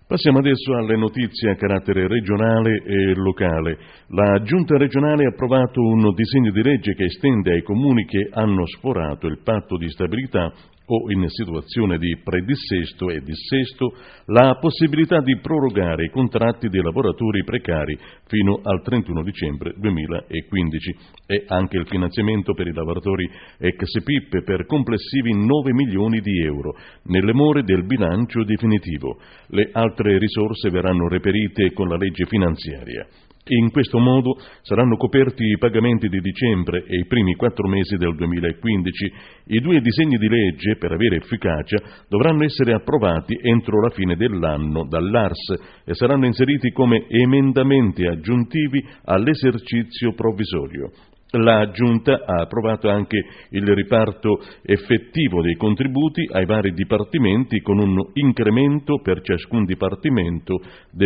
Passiamo adesso alle notizie a carattere regionale e locale. La Giunta regionale ha approvato un disegno di legge che estende ai comuni che hanno sforato il patto di stabilità o in situazione di predissesto e dissesto la possibilità di prorogare i contratti dei lavoratori precari fino al 31 dicembre 2015 e anche il finanziamento per i lavoratori ex PIP per complessivi 9 milioni di euro nelle more del bilancio definitivo. Le altre risorse verranno reperite con la legge finanziaria. In questo modo saranno coperti i pagamenti di dicembre e i primi 4 mesi del 2015. I due disegni di legge, per avere efficacia, dovranno essere approvati entro la fine dell'anno dall'ARS e saranno inseriti come emendamenti aggiuntivi all'esercizio provvisorio. La Giunta ha approvato anche il riparto effettivo dei contributi ai vari dipartimenti con un incremento per ciascun dipartimento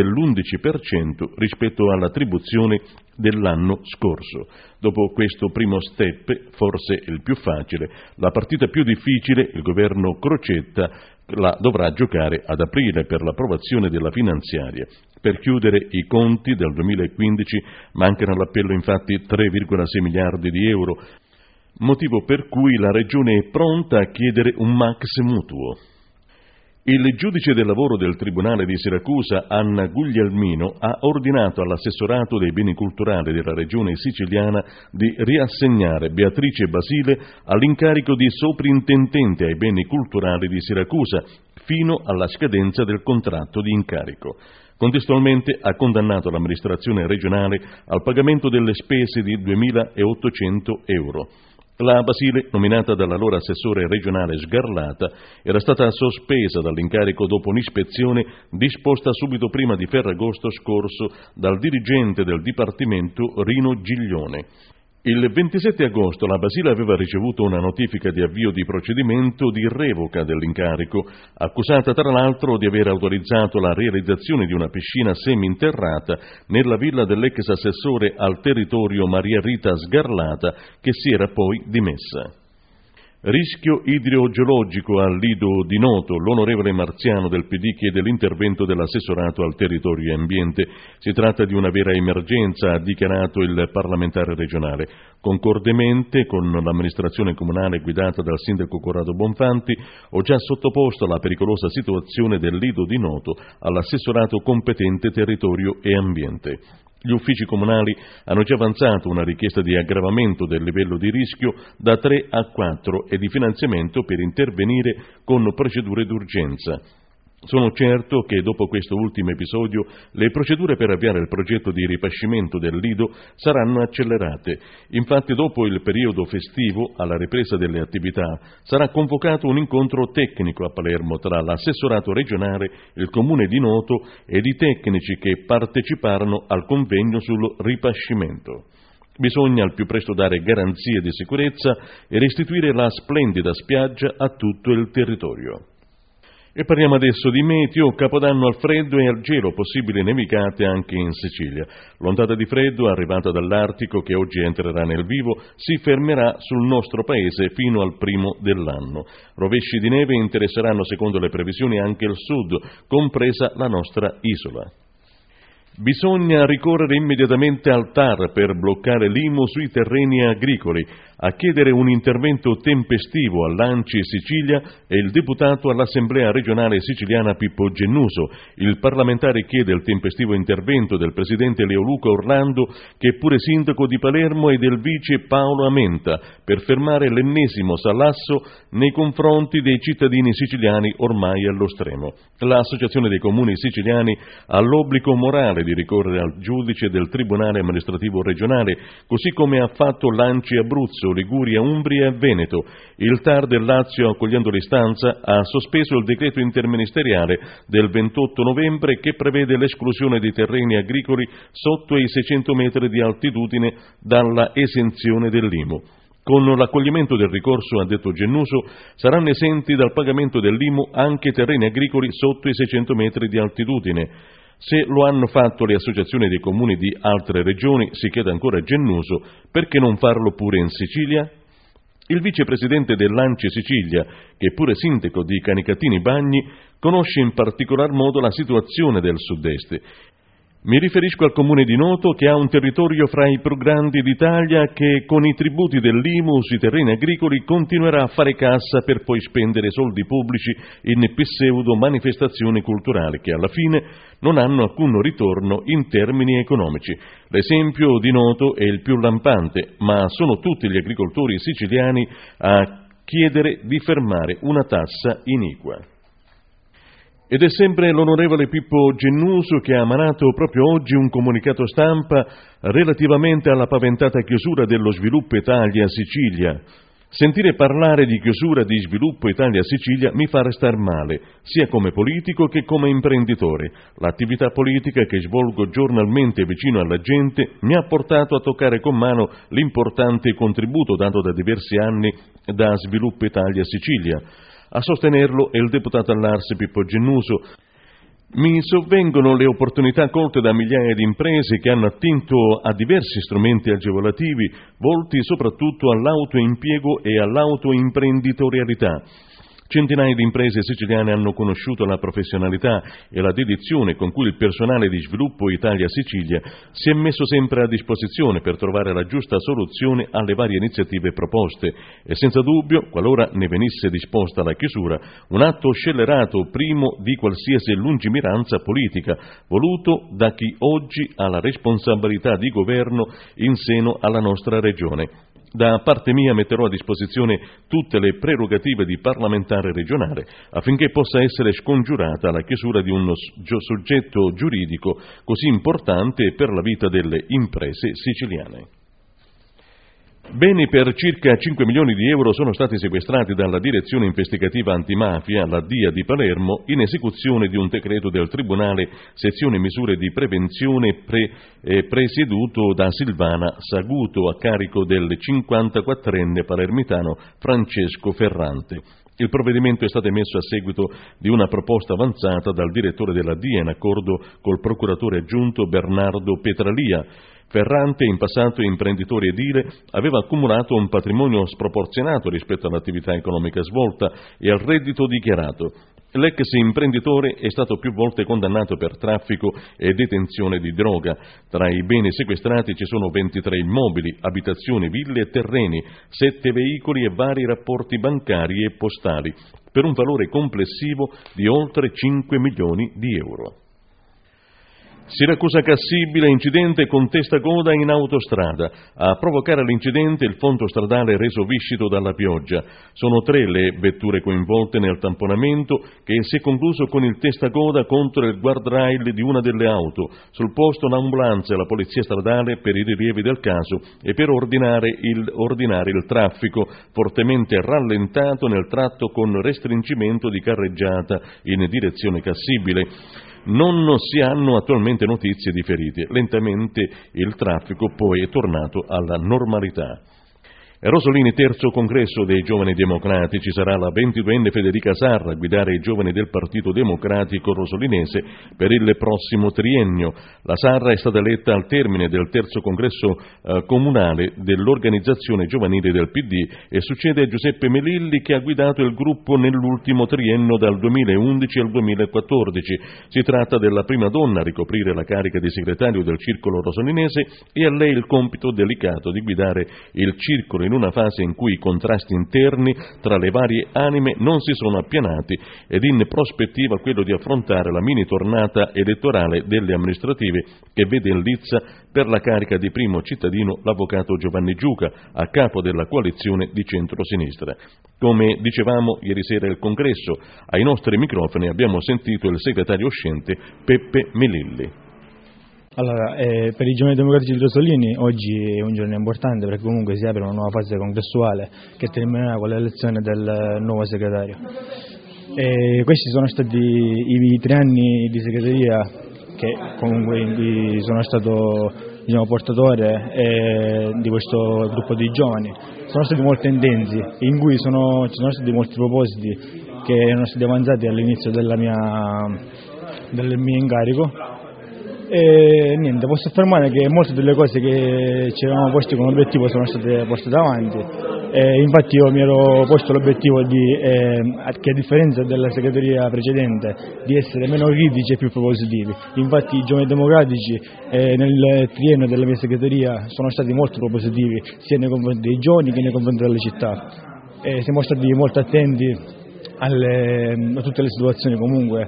dell'11% rispetto all'attribuzione dell'anno scorso. Dopo questo primo step, forse il più facile, la partita più difficile, il governo Crocetta la dovrà giocare ad aprile per l'approvazione della finanziaria. Per chiudere i conti del 2015 mancano all'appello infatti 3,6 miliardi di euro, motivo per cui la Regione è pronta a chiedere un max mutuo. Il giudice del lavoro del Tribunale di Siracusa, Anna Guglielmino, ha ordinato all'assessorato dei beni culturali della Regione siciliana di riassegnare Beatrice Basile all'incarico di soprintendente ai beni culturali di Siracusa fino alla scadenza del contratto di incarico. Contestualmente ha condannato l'amministrazione regionale al pagamento delle spese di 2.800 euro. La Basile, nominata dall'allora assessore regionale Sgarlata, era stata sospesa dall'incarico dopo un'ispezione disposta subito prima di Ferragosto scorso dal dirigente del Dipartimento Rino Giglione. Il 27 agosto la Basile aveva ricevuto una notifica di avvio di procedimento di revoca dell'incarico, accusata tra l'altro di aver autorizzato la realizzazione di una piscina seminterrata nella villa dell'ex assessore al territorio Maria Rita Sgarlata, che si era poi dimessa. Rischio idrogeologico al lido di Noto. L'onorevole Marziano del PD chiede l'intervento dell'assessorato al territorio e ambiente. Si tratta di una vera emergenza, ha dichiarato il parlamentare regionale. Concordemente con l'amministrazione comunale guidata dal sindaco Corrado Bonfanti, ho già sottoposto la pericolosa situazione del lido di Noto all'assessorato competente territorio e ambiente. Gli uffici comunali hanno già avanzato una richiesta di aggravamento del livello di rischio da 3 a 4 e di finanziamento per intervenire con procedure d'urgenza. Sono certo che dopo questo ultimo episodio le procedure per avviare il progetto di ripascimento del lido saranno accelerate. Infatti dopo il periodo festivo, alla ripresa delle attività, sarà convocato un incontro tecnico a Palermo tra l'assessorato regionale, il comune di Noto ed i tecnici che parteciparono al convegno sul ripascimento. Bisogna al più presto dare garanzie di sicurezza e restituire la splendida spiaggia a tutto il territorio. E parliamo adesso di meteo, capodanno al freddo e al gelo, possibili nevicate anche in Sicilia. L'ondata di freddo arrivata dall'Artico, che oggi entrerà nel vivo, si fermerà sul nostro paese fino al primo dell'anno. Rovesci di neve interesseranno secondo le previsioni anche il sud, compresa la nostra isola. Bisogna ricorrere immediatamente al TAR per bloccare l'IMU sui terreni agricoli. A chiedere un intervento tempestivo all'ANCI Sicilia è il deputato all'Assemblea regionale siciliana Pippo Gennuso. Il parlamentare chiede il tempestivo intervento del presidente Leoluca Orlando, che è pure sindaco di Palermo, e del vice Paolo Amenta, per fermare l'ennesimo salasso nei confronti dei cittadini siciliani ormai allo stremo. L'Associazione dei Comuni Siciliani ha l'obbligo morale di ricorrere al giudice del Tribunale amministrativo regionale, così come ha fatto l'ANCI Abruzzo, Liguria, Umbria e Veneto. Il TAR del Lazio, accogliendo l'istanza, ha sospeso il decreto interministeriale del 28 novembre che prevede l'esclusione di terreni agricoli sotto i 600 metri di altitudine dalla esenzione dell'IMU. Con l'accoglimento del ricorso, ha detto Gennuso, saranno esenti dal pagamento dell'IMU anche terreni agricoli sotto i 600 metri di altitudine. Se lo hanno fatto le associazioni dei comuni di altre regioni, si chiede ancora a Gennuso, perché non farlo pure in Sicilia? Il vicepresidente dell'ANCI Sicilia, che è pure sindaco di Canicatini Bagni, conosce in particolar modo la situazione del Sud-Est. Mi riferisco al comune di Noto, che ha un territorio fra i più grandi d'Italia, che con i tributi dell'IMU sui terreni agricoli continuerà a fare cassa per poi spendere soldi pubblici in pseudo manifestazioni culturali che alla fine non hanno alcun ritorno in termini economici. L'esempio di Noto è il più lampante, ma sono tutti gli agricoltori siciliani a chiedere di fermare una tassa iniqua. Ed è sempre l'onorevole Pippo Gennuso che ha emanato proprio oggi un comunicato stampa relativamente alla paventata chiusura dello Sviluppo Italia Sicilia. Sentire parlare di chiusura di Sviluppo Italia Sicilia mi fa restar male, sia come politico che come imprenditore. L'attività politica che svolgo giornalmente vicino alla gente mi ha portato a toccare con mano l'importante contributo dato da diversi anni da Sviluppo Italia Sicilia. A sostenerlo è il deputato all'Ars Pippo Gennuso. Mi sovvengono le opportunità colte da migliaia di imprese che hanno attinto a diversi strumenti agevolativi volti soprattutto all'autoimpiego e all'autoimprenditorialità. Centinaia di imprese siciliane hanno conosciuto la professionalità e la dedizione con cui il personale di Sviluppo Italia Sicilia si è messo sempre a disposizione per trovare la giusta soluzione alle varie iniziative proposte e senza dubbio, qualora ne venisse disposta la chiusura, un atto scellerato primo di qualsiasi lungimiranza politica, voluto da chi oggi ha la responsabilità di governo in seno alla nostra regione. Da parte mia metterò a disposizione tutte le prerogative di parlamentare regionale affinché possa essere scongiurata la chiusura di uno soggetto giuridico così importante per la vita delle imprese siciliane. Beni per circa 5 milioni di euro sono stati sequestrati dalla Direzione Investigativa Antimafia, la DIA di Palermo, in esecuzione di un decreto del Tribunale Sezione Misure di Prevenzione presieduto da Silvana Saguto a carico del 54enne palermitano Francesco Ferrante. Il provvedimento è stato emesso a seguito di una proposta avanzata dal direttore della DIA in accordo col procuratore aggiunto Bernardo Petralia. Ferrante, in passato imprenditore edile, aveva accumulato un patrimonio sproporzionato rispetto all'attività economica svolta e al reddito dichiarato. L'ex imprenditore è stato più volte condannato per traffico e detenzione di droga. Tra i beni sequestrati ci sono 23 immobili, abitazioni, ville e terreni, 7 veicoli e vari rapporti bancari e postali, per un valore complessivo di oltre 5 milioni di euro. Siracusa Cassibile, incidente con testacoda in autostrada. A provocare l'incidente il fondo stradale reso viscido dalla pioggia. Sono 3 le vetture coinvolte nel tamponamento che si è concluso con il testacoda contro il guardrail di una delle auto. Sul posto l'ambulanza e la polizia stradale per i rilievi del caso e per ordinare il traffico fortemente rallentato nel tratto con restringimento di carreggiata in direzione Cassibile. Non si hanno attualmente notizie di feriti. Lentamente il traffico poi è tornato alla normalità. Rosolini, terzo congresso dei Giovani Democratici, sarà la 22enne Federica Sarra a guidare i giovani del Partito Democratico rosolinese per il prossimo triennio. La Sarra è stata eletta al termine del terzo congresso comunale dell'organizzazione giovanile del PD e succede a Giuseppe Melilli che ha guidato il gruppo nell'ultimo triennio dal 2011 al 2014. Si tratta della prima donna a ricoprire la carica di segretario del circolo rosolinese e a lei il compito delicato di guidare il circolo in una fase in cui i contrasti interni tra le varie anime non si sono appianati ed in prospettiva quello di affrontare la mini tornata elettorale delle amministrative che vede in lizza per la carica di primo cittadino l'avvocato Giovanni Giuca a capo della coalizione di centrosinistra. Come dicevamo ieri sera al congresso, ai nostri microfoni abbiamo sentito il segretario uscente Peppe Melilli. Allora, per i Giovani Democratici di Rosolini oggi è un giorno importante perché comunque si apre una nuova fase congressuale che terminerà con l'elezione del nuovo segretario. Questi sono stati i 3 anni di segreteria che comunque in cui sono stato portatore di questo gruppo di giovani. Sono stati molto intensi, in cui ci sono stati molti propositi che erano stati avanzati all'inizio del mio incarico. E niente, posso affermare che molte delle cose che ci eravamo posti come obiettivo sono state portate avanti. Infatti io mi ero posto l'obiettivo che a differenza della segreteria precedente di essere meno critici e più propositivi. Infatti i Giovani Democratici nel triennio della mia segreteria sono stati molto propositivi sia nei confronti dei giovani che nei confronti della città. Siamo stati molto attenti a tutte le situazioni comunque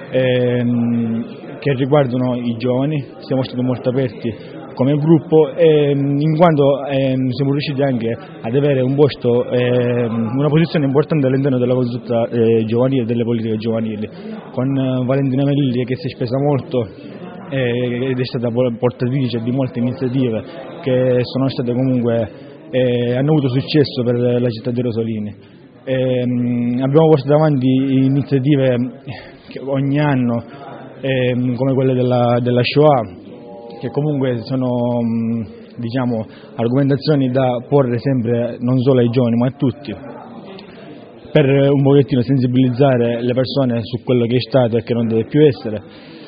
che riguardano i giovani, siamo stati molto aperti come gruppo in quanto siamo riusciti anche ad avere un posto, una posizione importante all'interno della consulta giovanile, delle politiche giovanili, con Valentina Melilli che si è spesa molto ed è stata portatrice di molte iniziative che sono state comunque hanno avuto successo per la città di Rosolini. Abbiamo portato avanti iniziative che ogni anno come quelle della Shoah, che comunque sono diciamo argomentazioni da porre sempre non solo ai giovani ma a tutti, per un pochettino sensibilizzare le persone su quello che è stato e che non deve più essere.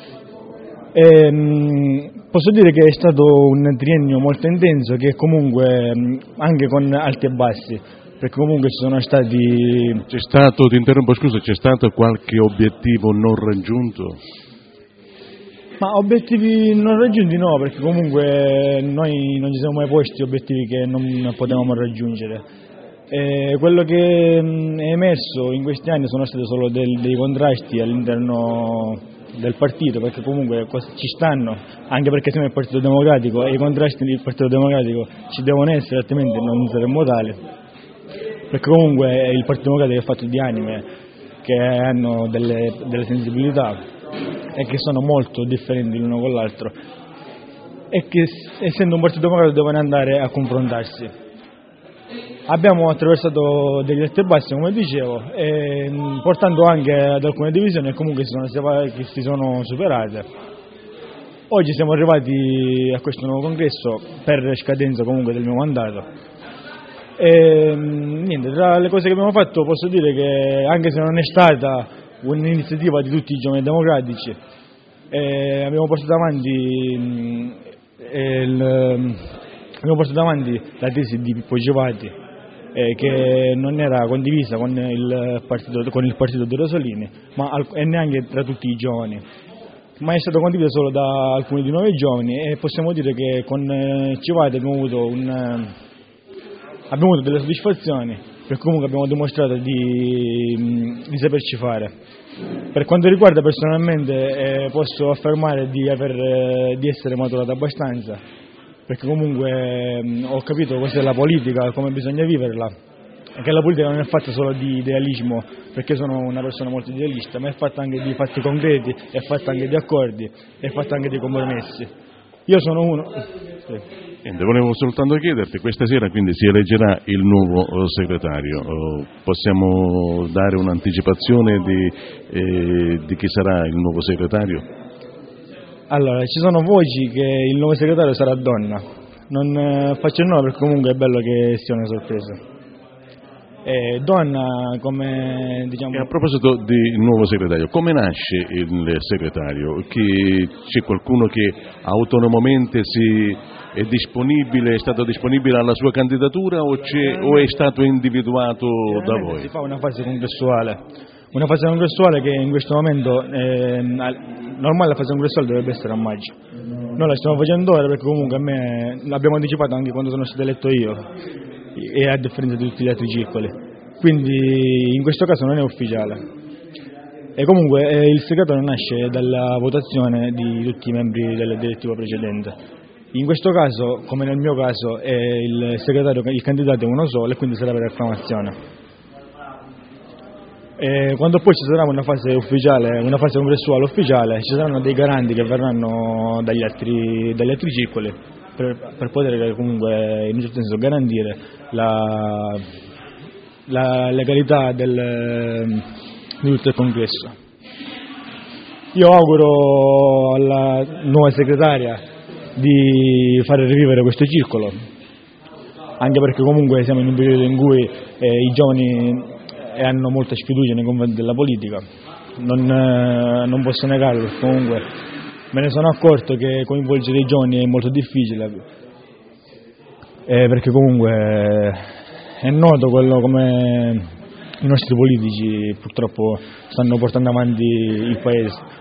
Posso dire che è stato un triennio molto intenso, che comunque anche con alti e bassi, perché comunque ci sono stati... ti interrompo scusa, c'è stato qualche obiettivo non raggiunto? Ma obiettivi non raggiunti no, perché comunque noi non ci siamo mai posti obiettivi che non potevamo raggiungere. Quello che è emerso in questi anni sono stati solo dei contrasti all'interno del partito, perché comunque ci stanno, anche perché siamo il Partito Democratico e i contrasti del Partito Democratico ci devono essere, altrimenti non saremmo tali, perché comunque è il Partito Democratico è fatto di anime che hanno delle sensibilità e che sono molto differenti l'uno con l'altro e che essendo un Partito Democratico devono andare a confrontarsi. Abbiamo attraversato degli alti e bassi, come dicevo, portando anche ad alcune divisioni che comunque si sono superate. Oggi siamo arrivati a questo nuovo congresso per scadenza comunque del mio mandato. Niente, tra le cose che abbiamo fatto posso dire che anche se non è stata un'iniziativa di tutti i giovani democratici, abbiamo portato avanti la tesi di Pippo Gevati, che non era condivisa con il partito di Rosolini e neanche tra tutti i giovani, ma è stata condivisa solo da alcuni di noi giovani, e possiamo dire che con Gevati abbiamo avuto delle soddisfazioni, perché comunque abbiamo dimostrato di saperci fare. Per quanto riguarda personalmente posso affermare di essere maturato abbastanza, perché comunque ho capito cos'è la politica, come bisogna viverla, e che la politica non è fatta solo di idealismo, perché sono una persona molto idealista, ma è fatta anche di fatti concreti, è fatta anche di accordi, è fatta anche di compromessi. Io sono uno... Sì. Volevo soltanto chiederti, questa sera quindi si eleggerà il nuovo segretario, possiamo dare un'anticipazione di chi sarà il nuovo segretario? Allora, ci sono voci che il nuovo segretario sarà donna, non faccio il nome perché comunque è bello che sia una sorpresa. Donna come diciamo... E a proposito di nuovo segretario, come nasce il segretario? C'è qualcuno che autonomamente è stato disponibile alla sua candidatura o è stato individuato da voi? Si fa una fase congressuale che in questo momento normale la fase congressuale dovrebbe essere a maggio. Noi la stiamo facendo ora perché comunque a me l'abbiamo anticipato anche quando sono stato eletto io, e a differenza di tutti gli altri circoli, quindi in questo caso non è ufficiale. E comunque il segretario nasce dalla votazione di tutti i membri del direttivo precedente. In questo caso, come nel mio caso, il candidato è uno solo e quindi sarà per acclamazione. Quando poi ci sarà una fase congressuale ufficiale, ci saranno dei garanti che verranno dagli altri circoli per poter comunque in un certo senso garantire la legalità di tutto il congresso. Io auguro alla nuova segretaria di fare rivivere questo circolo, anche perché comunque siamo in un periodo in cui i giovani hanno molta sfiducia nei confronti della politica, non posso negarlo, comunque me ne sono accorto che coinvolgere i giovani è molto difficile, perché comunque è noto quello come i nostri politici purtroppo stanno portando avanti il paese.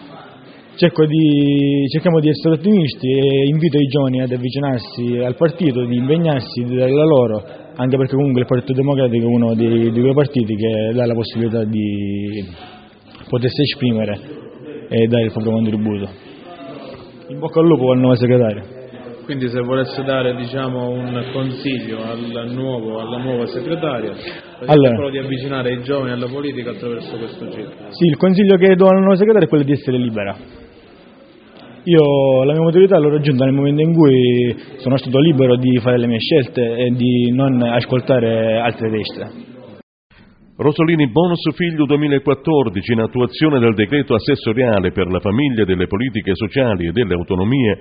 Cerchiamo di essere ottimisti e invito i giovani ad avvicinarsi al partito, di impegnarsi, di dare la loro, anche perché comunque il Partito Democratico è uno di quei partiti che dà la possibilità di potersi esprimere e dare il proprio contributo. In bocca al lupo al nuovo segretario. Quindi se volesse dare un consiglio alla nuova segretaria, quello di avvicinare i giovani alla politica attraverso questo giro. Sì, il consiglio che do alla nuova segretaria è quello di essere libera. Io la mia maturità l'ho raggiunta nel momento in cui sono stato libero di fare le mie scelte e di non ascoltare altre destre. Rosolini Bonus Figlio 2014, in attuazione del decreto assessoriale per la famiglia, delle politiche sociali e delle autonomie,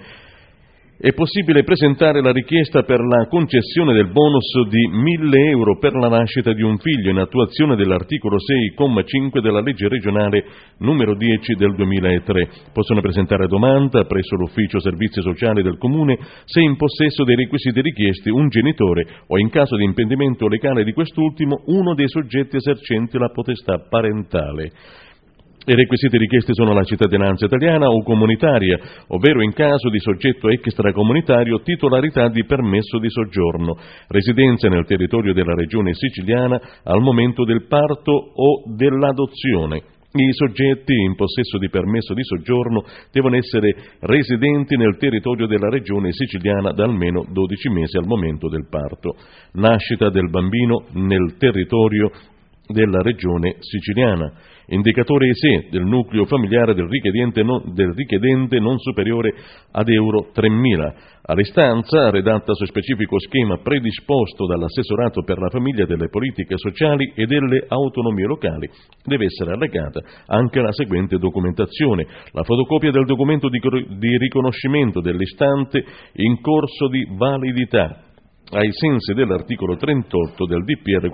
è possibile presentare la richiesta per la concessione del bonus di 1.000 euro per la nascita di un figlio in attuazione dell'articolo 6,5 della legge regionale numero 10 del 2003. Possono presentare domanda presso l'ufficio servizi sociali del comune se in possesso dei requisiti richiesti un genitore o, in caso di impedimento legale di quest'ultimo, uno dei soggetti esercenti la potestà parentale. I requisiti richiesti sono la cittadinanza italiana o comunitaria, ovvero in caso di soggetto extracomunitario titolarità di permesso di soggiorno, residenza nel territorio della regione siciliana al momento del parto o dell'adozione. I soggetti in possesso di permesso di soggiorno devono essere residenti nel territorio della regione siciliana da almeno 12 mesi al momento del parto. Nascita del bambino nel territorio della regione siciliana. Indicatore ESE del nucleo familiare del richiedente non superiore ad euro 3.000. All'istanza, redatta su specifico schema predisposto dall'assessorato per la famiglia, delle politiche sociali e delle autonomie locali, deve essere allegata anche la seguente documentazione: la fotocopia del documento di riconoscimento dell'istante in corso di validità, ai sensi dell'articolo 38 del DPR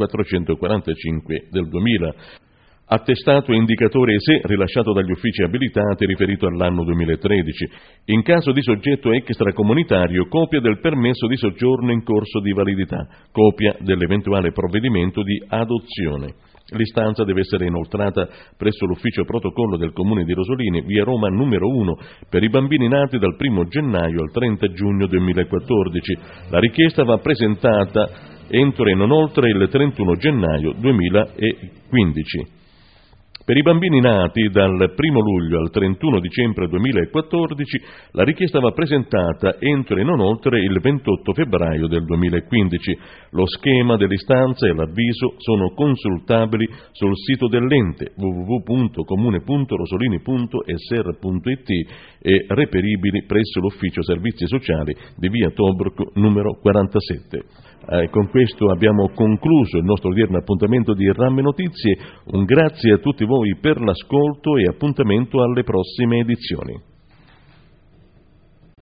445 del 2000, attestato e indicatore ESE rilasciato dagli uffici abilitati riferito all'anno 2013. In caso di soggetto extracomunitario, copia del permesso di soggiorno in corso di validità, copia dell'eventuale provvedimento di adozione. L'istanza deve essere inoltrata presso l'ufficio protocollo del Comune di Rosolini, via Roma numero 1, per i bambini nati dal 1 gennaio al 30 giugno 2014. La richiesta va presentata entro e non oltre il 31 gennaio 2015. Per i bambini nati dal 1 luglio al 31 dicembre 2014 la richiesta va presentata entro e non oltre il 28 febbraio del 2015. Lo schema dell'istanza e l'avviso sono consultabili sul sito dell'ente www.comune.rosolini.sr.it e reperibili presso l'ufficio servizi sociali di via Tobruk numero 47. Con questo abbiamo concluso il nostro odierno appuntamento di Ramme Notizie. Un grazie a tutti voi per l'ascolto e appuntamento alle prossime edizioni.